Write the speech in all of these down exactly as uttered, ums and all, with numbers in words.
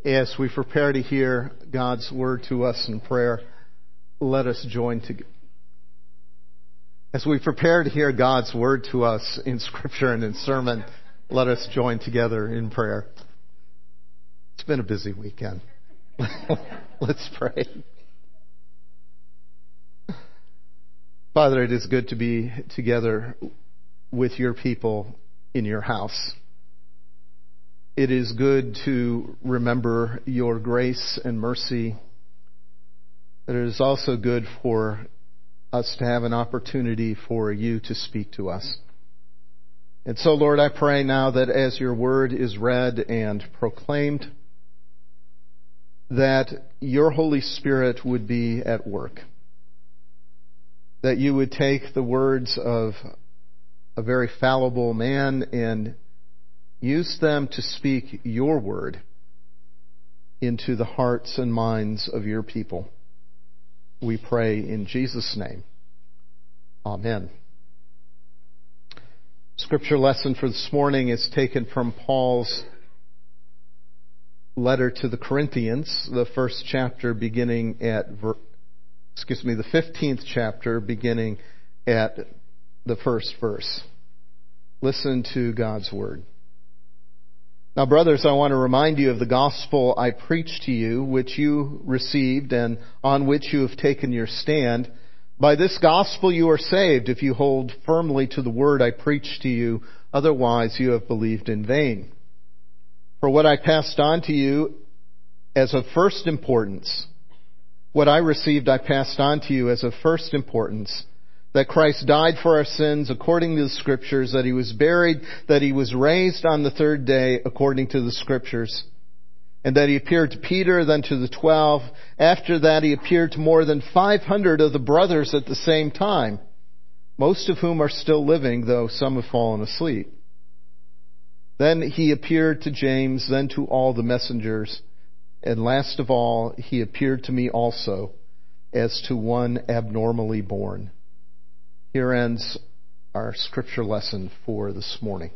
As we prepare to hear God's word to us in prayer, let us join together. As we prepare to hear God's word to us in Scripture and in sermon, let us join together in prayer. It's been a busy weekend. Let's pray. Father, it is good to be together with your people in your house. It is good to remember your grace and mercy. But it is also good for us to have an opportunity for you to speak to us. And so, Lord, I pray now that as your word is read and proclaimed, that your Holy Spirit would be at work. That you would take the words of a very fallible man and use them to speak your word into the hearts and minds of your people. We pray in Jesus' name. Amen. Scripture lesson for this morning is taken from Paul's letter to the Corinthians, the first chapter beginning at, excuse me, the fifteenth chapter beginning at the first verse. Listen to God's word. Now, brothers, I want to remind you of the gospel I preached to you, which you received and on which you have taken your stand. By this gospel you are saved if you hold firmly to the word I preached to you. Otherwise you have believed in vain. For what I passed on to you as of first importance, what I received I passed on to you as of first importance, that Christ died for our sins according to the Scriptures, that He was buried, that He was raised on the third day according to the Scriptures, and that He appeared to Peter, then to the twelve. After that He appeared to more than five hundred of the brothers at the same time, most of whom are still living, though some have fallen asleep. Then He appeared to James, then to all the messengers, and last of all He appeared to me also, as to one abnormally born. Here ends our scripture lesson for this morning.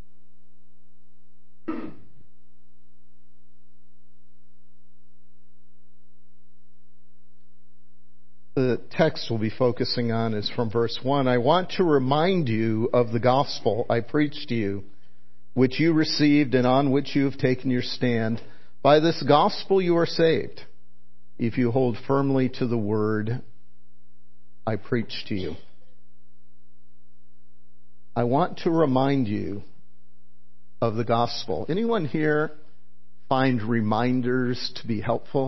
The text we'll be focusing on is from verse one. I want to remind you of the gospel I preached to you, which you received and on which you have taken your stand. By this gospel you are saved, if you hold firmly to the word I preached to you. I want to remind you of the gospel. Anyone here find reminders to be helpful?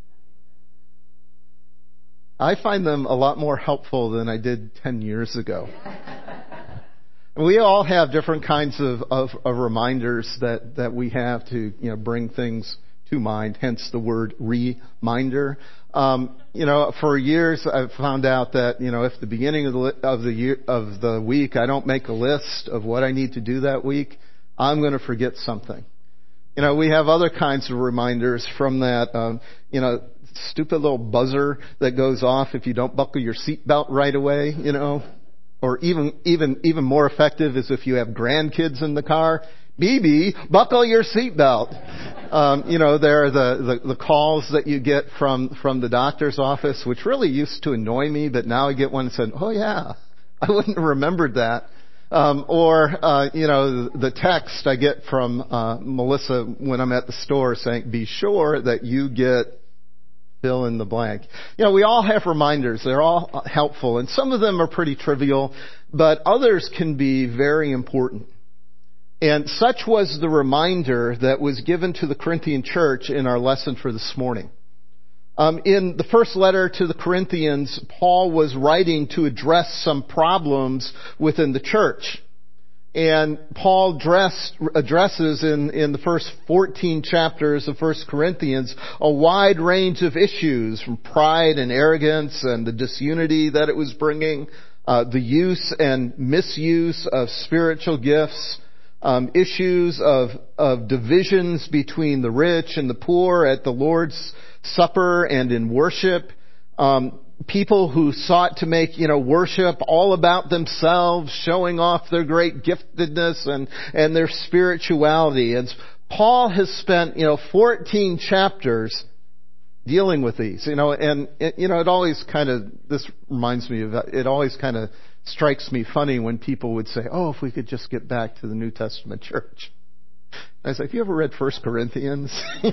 I find them a lot more helpful than I did ten years ago. We all have different kinds of, of, of reminders that, that we have to, you know, bring things to mind, hence the word reminder. Um, you know, for years I've found out that, you know, if the beginning of the, of the year, of the week I don't make a list of what I need to do that week, I'm going to forget something. You know, we have other kinds of reminders from that, um, you know, stupid little buzzer that goes off if you don't buckle your seatbelt right away, you know, or even, even, even more effective is if you have grandkids in the car. B B, buckle your seatbelt. Um, you know, there are the, the, the calls that you get from, from the doctor's office, which really used to annoy me, but now I get one that said, oh yeah, I wouldn't have remembered that. Um, or, uh, you know, the text I get from, uh, Melissa when I'm at the store saying, be sure that you get fill in the blank. You know, we all have reminders. They're all helpful, and some of them are pretty trivial, but others can be very important. And such was the reminder that was given to the Corinthian church in our lesson for this morning. Um, in the first letter to the Corinthians, Paul was writing to address some problems within the church. And Paul address, addresses in, in the first fourteen chapters of First Corinthians a wide range of issues, from pride and arrogance and the disunity that it was bringing, uh, the use and misuse of spiritual gifts, Um, issues of, of divisions between the rich and the poor at the Lord's Supper and in worship. Um, people who sought to make, you know, worship all about themselves, showing off their great giftedness and, and their spirituality. As Paul has spent, you know, fourteen chapters dealing with these, you know, and, it, you know, it always kind of, this reminds me of, it always kind of strikes me funny when people would say, oh, if we could just get back to the New Testament church. I was like, have you ever read First Corinthians?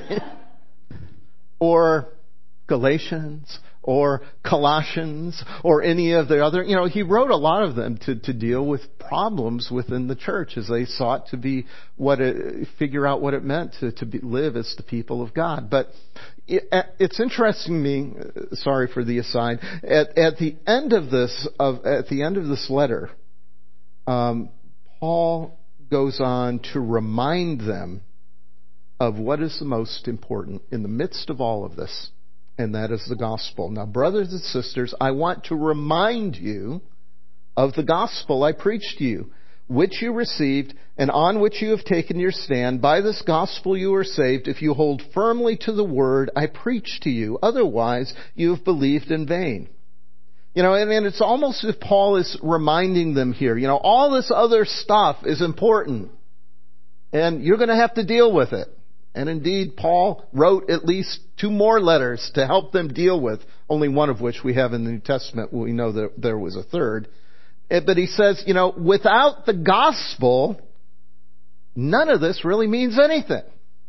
Or Galatians? Or Colossians? Or any of the other, you know, he wrote a lot of them to, to deal with problems within the church as they sought to be what it, figure out what it meant to, to be, live as the people of God. But it, it's interesting to me, sorry for the aside, at, at the end of this, of, at the end of this letter, um, Paul goes on to remind them of what is the most important in the midst of all of this, and that is the gospel. Now, brothers and sisters, I want to remind you of the gospel I preached to you, which you received and on which you have taken your stand. By this gospel you are saved if you hold firmly to the word I preached to you. Otherwise, you have believed in vain. You know, and, and it's almost as if Paul is reminding them here, you know, all this other stuff is important, and you're going to have to deal with it. And indeed, Paul wrote at least two more letters to help them deal with, only one of which we have in the New Testament. We know that there was a third. But he says, you know, without the gospel, none of this really means anything.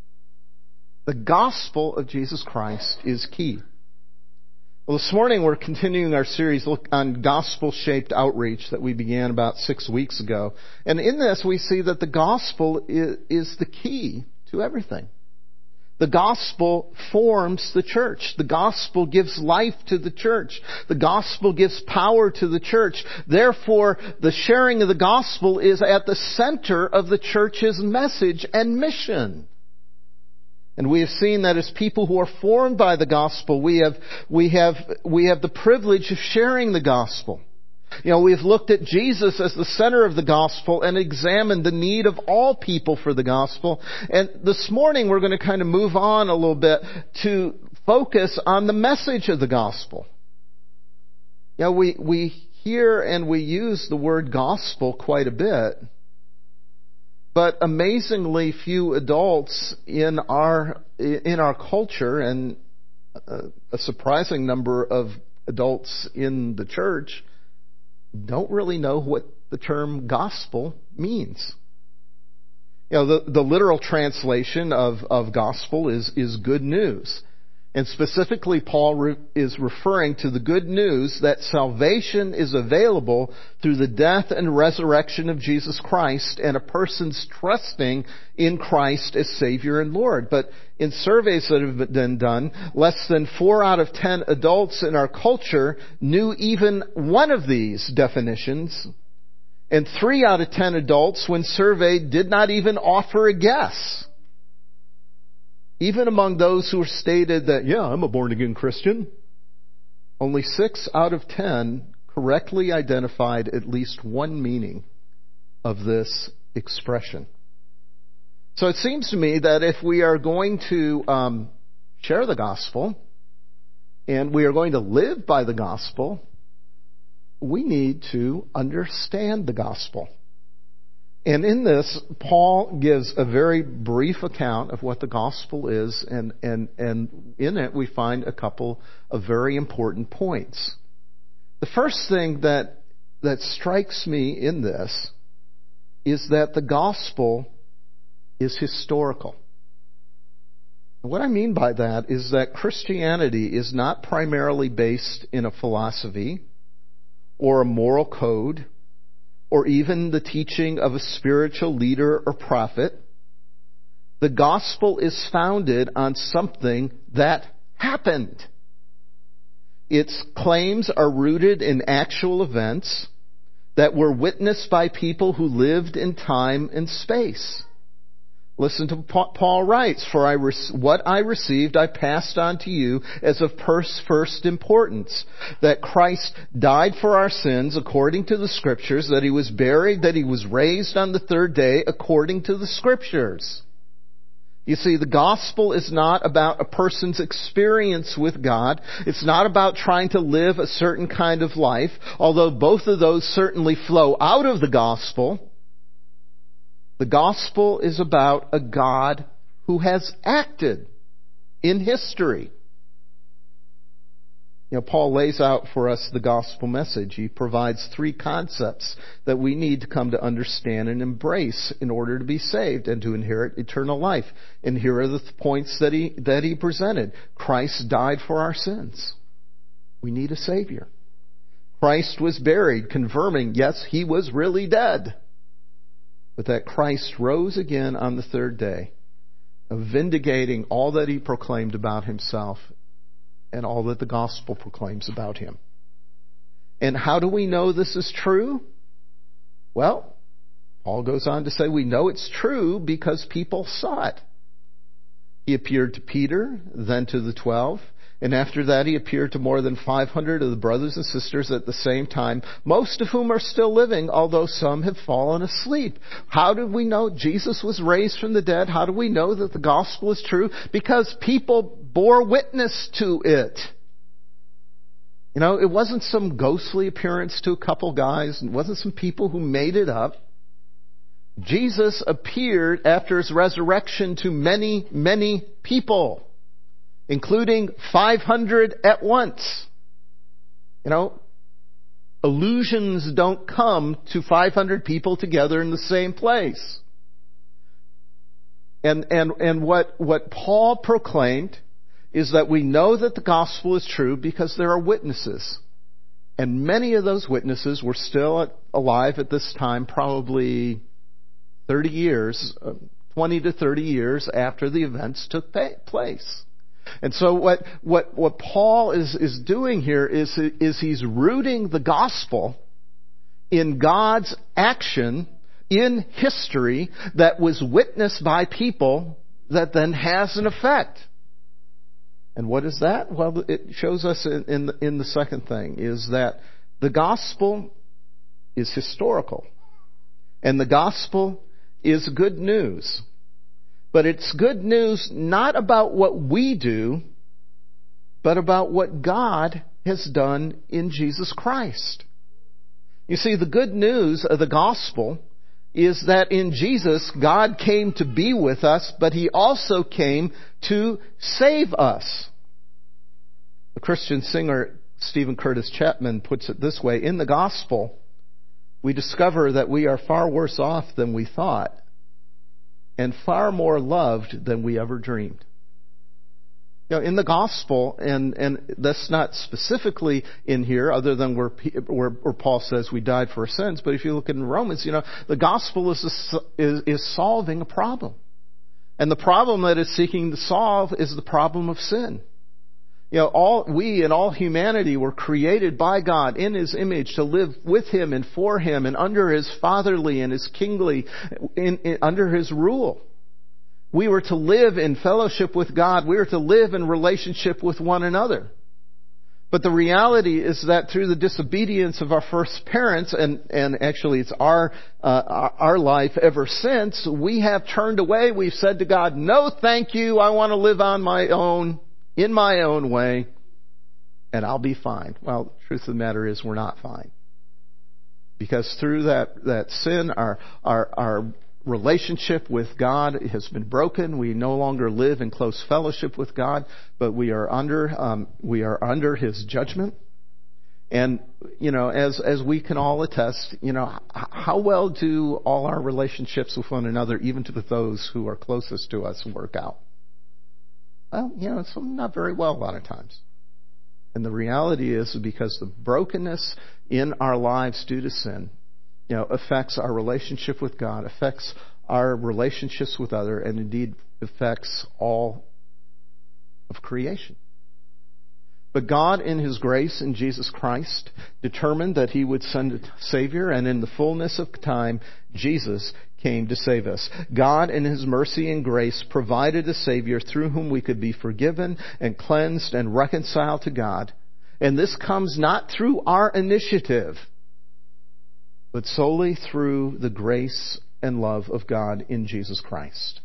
The gospel of Jesus Christ is key. Well, this morning we're continuing our series on gospel-shaped outreach that we began about six weeks ago. And in this we see that the gospel is, is the key to everything. The gospel forms the church. The gospel gives life to the church. The gospel gives power to the church. Therefore, the sharing of the gospel is at the center of the church's message and mission. And we have seen that as people who are formed by the gospel, we have, we have, we have the privilege of sharing the gospel. You know, we've looked at Jesus as the center of the gospel and examined the need of all people for the gospel. And this morning we're going to kind of move on a little bit to focus on the message of the gospel. You know, we, we hear and we use the word gospel quite a bit. But amazingly few adults in our in our culture, and a surprising number of adults in the church, don't really know what the term gospel means. You know, the, the literal translation of, of gospel is, is good news. And specifically, Paul re- is referring to the good news that salvation is available through the death and resurrection of Jesus Christ and a person's trusting in Christ as Savior and Lord. But in surveys that have been done, less than four out of ten adults in our culture knew even one of these definitions. And three out of ten adults, when surveyed, did not even offer a guess. Even among those who stated that, yeah, I'm a born-again Christian, only six out of ten correctly identified at least one meaning of this expression. So it seems to me that if we are going to um, share the gospel and we are going to live by the gospel, we need to understand the gospel. And in this, Paul gives a very brief account of what the gospel is, and, and, and in it we find a couple of very important points. The first thing that, that strikes me in this is that the gospel is historical. What I mean by that is that Christianity is not primarily based in a philosophy or a moral code, or even the teaching of a spiritual leader or prophet. The gospel is founded on something that happened. Its claims are rooted in actual events that were witnessed by people who lived in time and space. Listen to what Paul writes, for I re- what I received I passed on to you as of first importance, that Christ died for our sins according to the Scriptures, that He was buried, that He was raised on the third day according to the Scriptures. You see, the gospel is not about a person's experience with God. It's not about trying to live a certain kind of life, although both of those certainly flow out of the gospel. The gospel is about a God who has acted in history. You know, Paul lays out for us the gospel message. He provides three concepts that we need to come to understand and embrace in order to be saved and to inherit eternal life. And here are the points that he, that he presented. Christ died for our sins. We need a Savior. Christ was buried, confirming, yes, he was really dead. But that Christ rose again on the third day, vindicating all that he proclaimed about himself and all that the gospel proclaims about him. And how do we know this is true? Well, Paul goes on to say we know it's true because people saw it. He appeared to Peter, then to the twelve. And after that, he appeared to more than five hundred of the brothers and sisters at the same time, most of whom are still living, although some have fallen asleep. How did we know Jesus was raised from the dead? How do we know that the gospel is true? Because people bore witness to it. You know, it wasn't some ghostly appearance to a couple guys. It wasn't some people who made it up. Jesus appeared after his resurrection to many, many people, including five hundred at once. You know, illusions don't come to five hundred people together in the same place. And, and, and what, what Paul proclaimed is that we know that the gospel is true because there are witnesses. And many of those witnesses were still alive at this time, probably thirty years, twenty to thirty years after the events took place. And so what, what, what Paul is, is doing here is, is he's rooting the gospel in God's action in history that was witnessed by people that then has an effect. And what is that? Well, it shows us in, in, the, in the second thing is that the gospel is historical. And the gospel is good news. But it's good news not about what we do, but about what God has done in Jesus Christ. You see, the good news of the gospel is that in Jesus, God came to be with us, but He also came to save us. The Christian singer Stephen Curtis Chapman puts it this way: in the gospel, we discover that we are far worse off than we thought, and far more loved than we ever dreamed. You know, in the gospel, and, and that's not specifically in here, other than where, where, where Paul says we died for our sins. But if you look in Romans, you know, the gospel is, a, is is solving a problem, and the problem that it's seeking to solve is the problem of sin. You know, all we and all humanity were created by God in His image to live with Him and for Him and under His fatherly and His kingly, in, in, under His rule. We were to live in fellowship with God. We were to live in relationship with one another. But the reality is that through the disobedience of our first parents, and, and actually it's our, uh, our life ever since, we have turned away. We've said to God, no thank you, I want to live on my own, in my own way, and I'll be fine. Well, the truth of the matter is we're not fine. Because through that, that sin, our, our, our relationship with God has been broken. We no longer live in close fellowship with God, but we are under um, we are under His judgment. And you know, as as we can all attest, you know, how well do all our relationships with one another, even to those who are closest to us, work out? Well, you know, it's not very well a lot of times. And the reality is because the brokenness in our lives due to sin, you know, affects our relationship with God, affects our relationships with others, and indeed affects all of creation. But God, in His grace in Jesus Christ, determined that He would send a Savior, and in the fullness of time, Jesus came to save us. God, in His mercy and grace, provided a Savior through whom we could be forgiven and cleansed and reconciled to God. And this comes not through our initiative, but solely through the grace and love of God in Jesus Christ.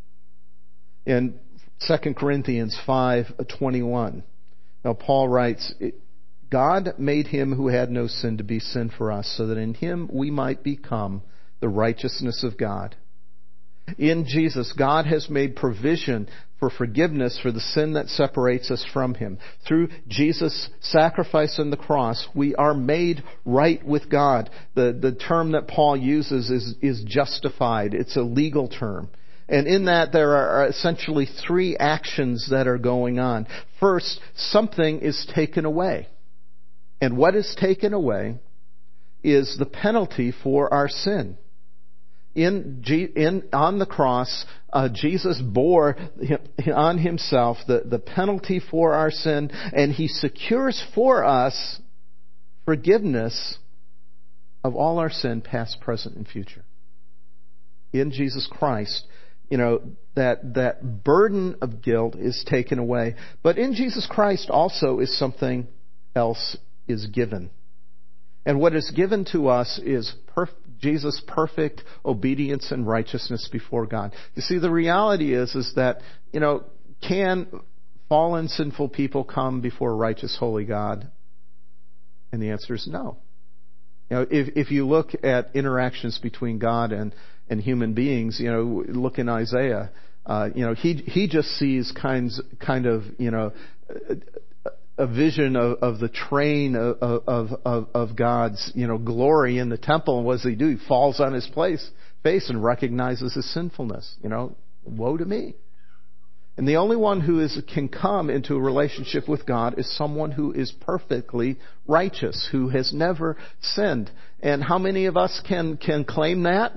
In Second Corinthians five twenty-one, now Paul writes, God made Him who had no sin to be sin for us, so that in Him we might become the righteousness of God. In Jesus, God has made provision for forgiveness for the sin that separates us from Him. Through Jesus' sacrifice on the cross, we are made right with God. The, the term that Paul uses is, is justified. It's a legal term. And in that, there are essentially three actions that are going on. First, something is taken away. And what is taken away is the penalty for our sin. In, in on the cross, uh, Jesus bore on Himself the, the penalty for our sin, and He secures for us forgiveness of all our sin, past, present, and future. In Jesus Christ, you know, that that burden of guilt is taken away. But in Jesus Christ also is something else is given. And what is given to us is perf- Jesus' perfect obedience and righteousness before God. You see, the reality is, is that, you know, can fallen, sinful people come before a righteous, holy God? And the answer is no. You know, if, if you look at interactions between God and, and human beings, you know, look in Isaiah, uh, you know, he, he just sees kinds, kind of, you know, a vision of, of the train of, of, of, of God's, you know, glory in the temple. And what does He do? He falls on His place, face and recognizes His sinfulness. You know, woe to me. And the only one who is, can come into a relationship with God is someone who is perfectly righteous, who has never sinned. And how many of us can, can claim that?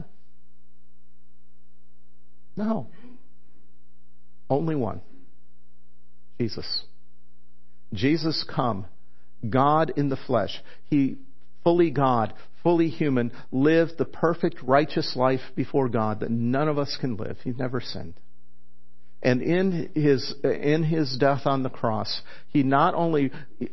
No. Only one. Jesus. Jesus come, God in the flesh. He, fully God, fully human, lived the perfect righteous life before God that none of us can live. He never sinned. And in his, in his death on the cross, He not only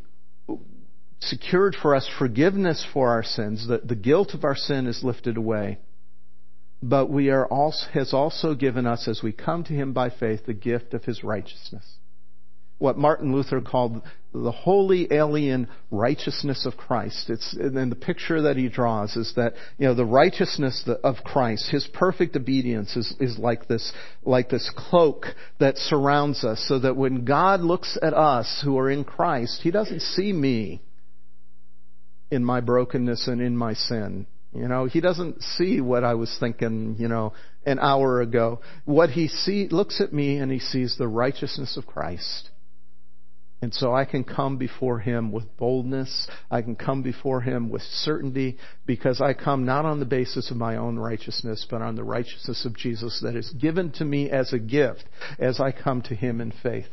secured for us forgiveness for our sins, the, the guilt of our sin is lifted away, but we are also, has also given us, as we come to Him by faith, the gift of His righteousness. What Martin Luther called the holy alien righteousness of Christ. It's, and the picture that he draws is that, you know, the righteousness of Christ, His perfect obedience is, is like this, like this cloak that surrounds us, so that when God looks at us who are in Christ, He doesn't see me in my brokenness and in my sin. You know, He doesn't see what I was thinking, you know, an hour ago. What He see, looks at me and He sees the righteousness of Christ. And so I can come before Him with boldness. I can come before Him with certainty, because I come not on the basis of my own righteousness, but on the righteousness of Jesus that is given to me as a gift as I come to Him in faith.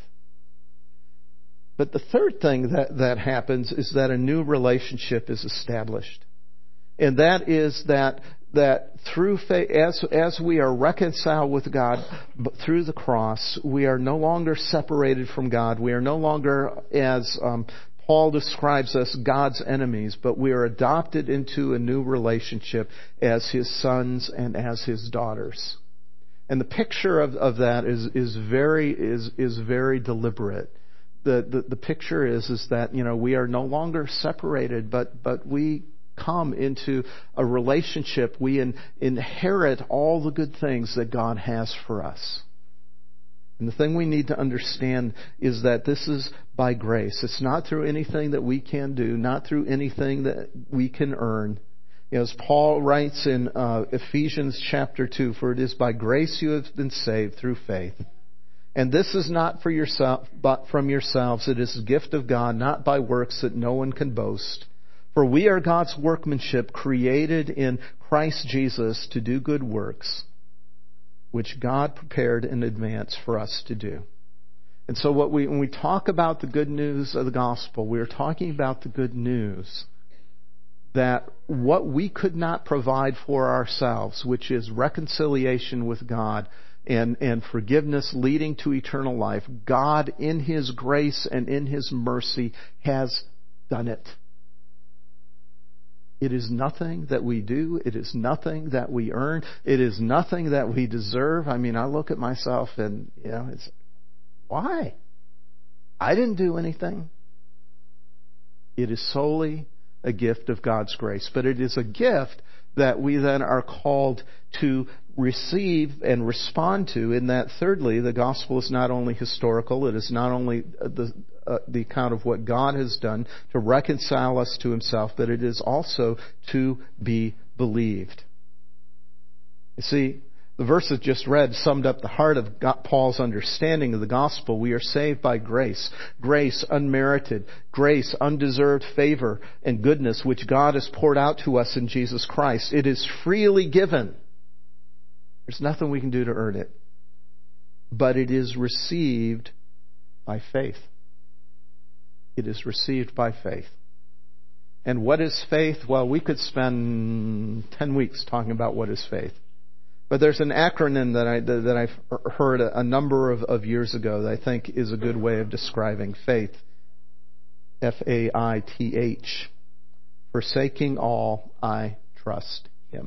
But the third thing that, that happens is that a new relationship is established. And that is that that through faith, as, as we are reconciled with God through the cross, we are no longer separated from God. We are no longer, as um, Paul describes us, God's enemies, but we are adopted into a new relationship as His sons and as His daughters. And the picture of, of that is, is very is is very deliberate. The, the the picture is is that, you know, we are no longer separated, but but we come into a relationship. We in, inherit all the good things that God has for us. And the thing we need to understand is that this is by grace. It's not through anything that we can do, not through anything that we can earn. As Paul writes in uh, Ephesians chapter two, for it is by grace you have been saved through faith. And this is not for yourself, but from yourselves. It is a gift of God, not by works that no one can boast. For we are God's workmanship, created in Christ Jesus to do good works, which God prepared in advance for us to do. And so what we, when we talk about the good news of the gospel, we're talking about the good news that what we could not provide for ourselves, which is reconciliation with God and, and forgiveness leading to eternal life, God in His grace and in His mercy has done it. It is nothing that we do. It is nothing that we earn. It is nothing that we deserve. I mean, I look at myself and, you know, it's, why? I didn't do anything. It is solely a gift of God's grace. But it is a gift that we then are called to receive and respond to, in that thirdly, the gospel is not only historical, it is not only the uh, the account of what God has done to reconcile us to himself, but it is also to be believed. You see, the verse that just read summed up the heart of God, Paul's understanding of the gospel. We are saved by grace. Grace unmerited. Grace, undeserved favor and goodness which God has poured out to us in Jesus Christ. It is freely given. There's nothing we can do to earn it. But it is received by faith. It is received by faith. And what is faith? Well, we could spend ten weeks talking about what is faith. But there's an acronym that I that I've heard a number of, of years ago that I think is a good way of describing faith. F A I T H. Forsaking all, I trust him.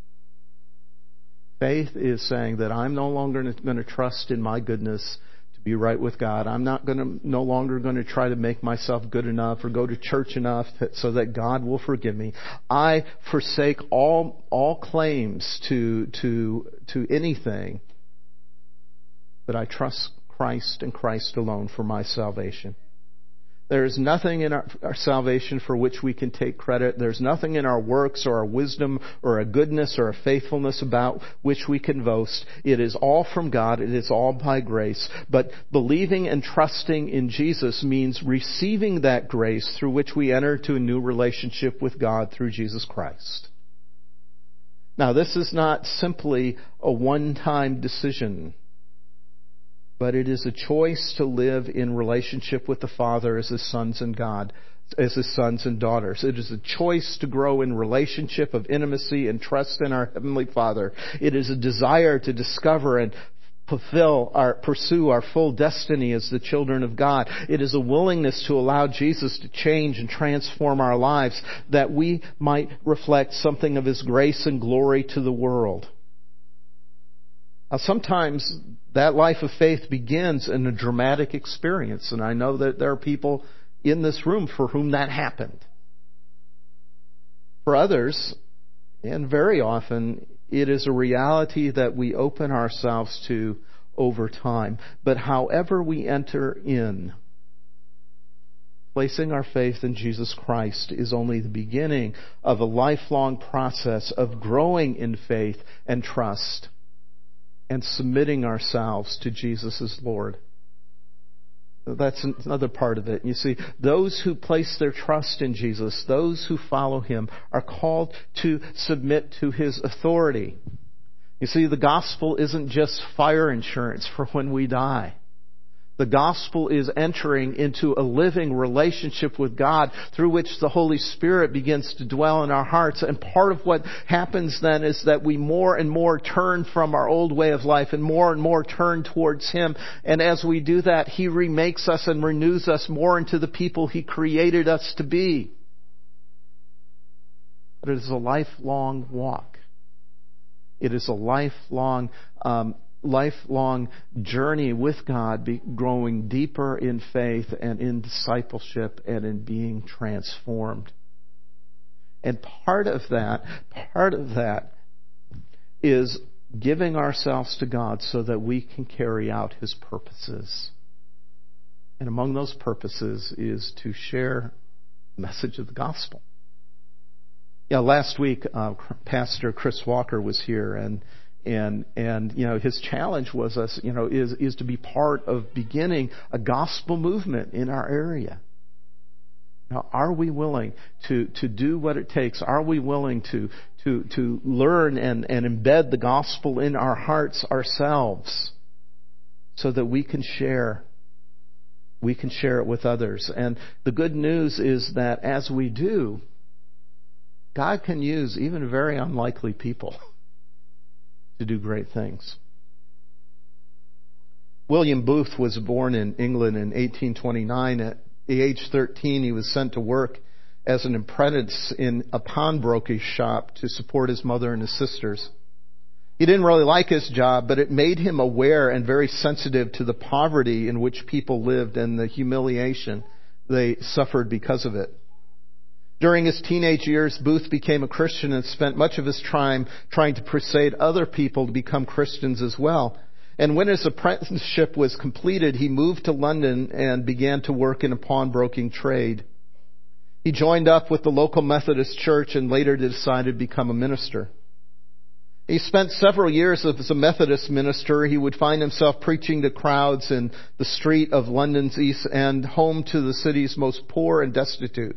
Faith is saying that I'm no longer going to trust in my goodness to be right with God. I'm not going to, no longer going to try to make myself good enough or go to church enough to, so that God will forgive me. I forsake all all claims to to to anything, but I trust Christ and Christ alone for my salvation. There is nothing in our, our salvation for which we can take credit. There's nothing in our works or our wisdom or a goodness or a faithfulness about which we can boast. It is all from God. It is all by grace. But believing and trusting in Jesus means receiving that grace through which we enter into a new relationship with God through Jesus Christ. Now, this is not simply a one-time decision, but it is a choice to live in relationship with the Father as His sons and God, as His sons and daughters. It is a choice to grow in relationship of intimacy and trust in our Heavenly Father. It is a desire to discover and fulfill our, pursue our full destiny as the children of God. It is a willingness to allow Jesus to change and transform our lives that we might reflect something of His grace and glory to the world. Now, sometimes that life of faith begins in a dramatic experience, and I know that there are people in this room for whom that happened. For others, and very often, it is a reality that we open ourselves to over time. But however we enter in, placing our faith in Jesus Christ is only the beginning of a lifelong process of growing in faith and trust, and submitting ourselves to Jesus as Lord. That's another part of it. You see, those who place their trust in Jesus, those who follow Him, are called to submit to His authority. You see, the gospel isn't just fire insurance for when we die. The gospel is entering into a living relationship with God through which the Holy Spirit begins to dwell in our hearts. And part of what happens then is that we more and more turn from our old way of life and more and more turn towards Him. And as we do that, He remakes us and renews us more into the people He created us to be. But it is a lifelong walk. It is a lifelong um lifelong journey with God, be growing deeper in faith and in discipleship and in being transformed. And part of that, part of that is giving ourselves to God so that we can carry out His purposes. And among those purposes is to share the message of the gospel. Yeah, last week, uh, Pastor Chris Walker was here, and And, and, you know, his challenge was us, you know, is, is to be part of beginning a gospel movement in our area. Now, are we willing to, to do what it takes? Are we willing to, to, to learn and, and embed the gospel in our hearts ourselves so that we can share, we can share it with others? And the good news is that as we do, God can use even very unlikely people to do great things. William Booth was born in England in eighteen twenty-nine. At the age thirteen, he was sent to work as an apprentice in a pawnbroker's shop to support his mother and his sisters. He didn't really like his job, but it made him aware and very sensitive to the poverty in which people lived and the humiliation they suffered because of it. During his teenage years, Booth became a Christian and spent much of his time trying to persuade other people to become Christians as well. And when his apprenticeship was completed, he moved to London and began to work in a pawnbroking trade. He joined up with the local Methodist church and later decided to become a minister. He spent several years as a Methodist minister. He would find himself preaching to crowds in the street of London's East End, home to the city's most poor and destitute.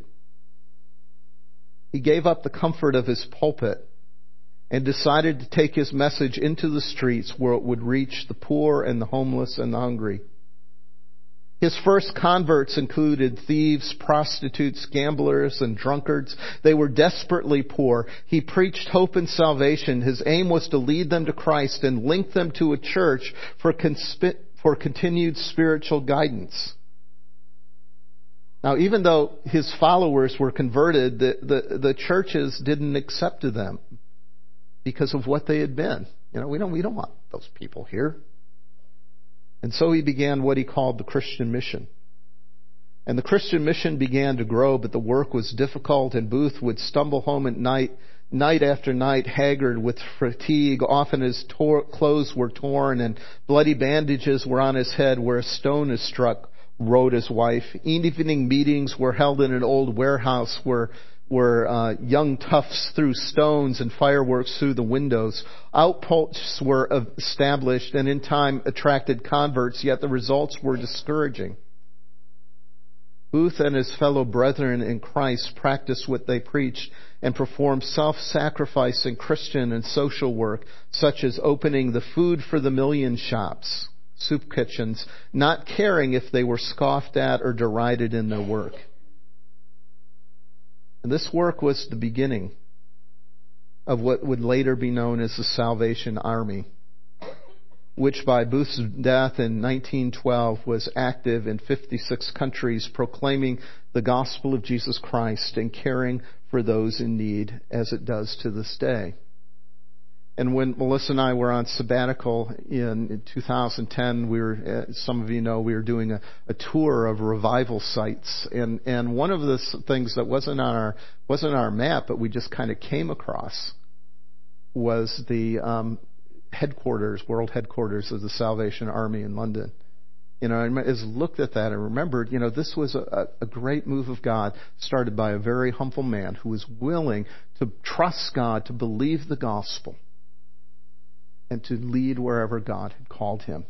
He gave up the comfort of his pulpit and decided to take his message into the streets where it would reach the poor and the homeless and the hungry. His first converts included thieves, prostitutes, gamblers, and drunkards. They were desperately poor. He preached hope and salvation. His aim was to lead them to Christ and link them to a church for, consp- for continued spiritual guidance. Now, even though his followers were converted, the, the, the churches didn't accept them because of what they had been. You know, we don't, we don't want those people here. And so he began what he called the Christian mission. And the Christian mission began to grow, but the work was difficult, and Booth would stumble home at night, night after night, haggard with fatigue. Often his tor- clothes were torn and bloody bandages were on his head where a stone is struck, wrote his wife. Evening meetings were held in an old warehouse where where uh, young toughs threw stones and fireworks through the windows. Outposts were established and in time attracted converts, yet the results were discouraging. Booth and his fellow brethren in Christ practiced what they preached and performed self-sacrificing Christian and social work, such as opening the Food for the Million shops, soup kitchens, not caring if they were scoffed at or derided in their work. And this work was the beginning of what would later be known as the Salvation Army, which by Booth's death in nineteen twelve was active in fifty-six countries, proclaiming the gospel of Jesus Christ and caring for those in need, as it does to this day. And when Melissa and I were on sabbatical in two thousand ten, we were, as some of you know, we were doing a, a tour of revival sites. And, and one of the things that wasn't on our, wasn't on our map, but we just kind of came across, was the um, headquarters, world headquarters of the Salvation Army in London. You know, I as looked at that and remembered, you know, this was a, a great move of God started by a very humble man who was willing to trust God, to believe the gospel, and to lead wherever God had called him.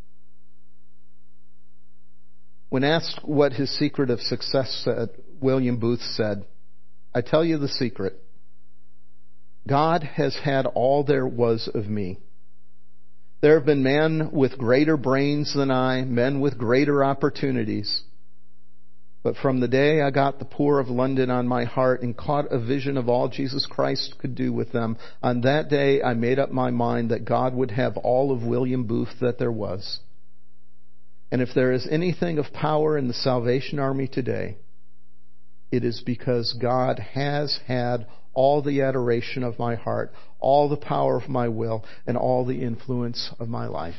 When asked what his secret of success said, William Booth said, "I tell you the secret. God has had all there was of me. There have been men with greater brains than I, men with greater opportunities. But from the day I got the poor of London on my heart and caught a vision of all Jesus Christ could do with them, on that day I made up my mind that God would have all of William Booth that there was. And if there is anything of power in the Salvation Army today, it is because God has had all the adoration of my heart, all the power of my will, and all the influence of my life."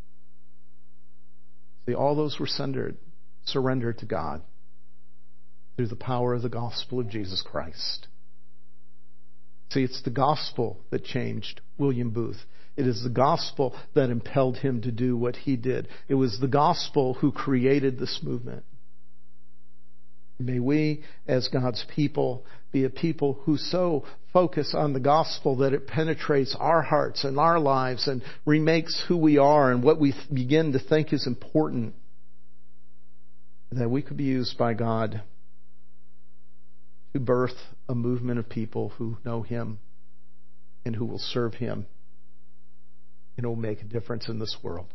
See, all those were surrendered, surrendered to God through the power of the gospel of Jesus Christ. See, it's the gospel that changed William Booth. It is the gospel that impelled him to do what he did. It was the gospel who created this movement. May we, as God's people, be a people who so focus on the gospel that it penetrates our hearts and our lives and remakes who we are and what we begin to think is important, that we could be used by God to birth a movement of people who know Him and who will serve Him and will make a difference in this world.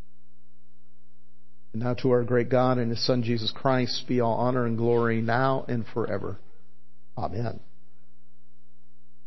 And now to our great God and His Son Jesus Christ be all honor and glory now and forever. Amen.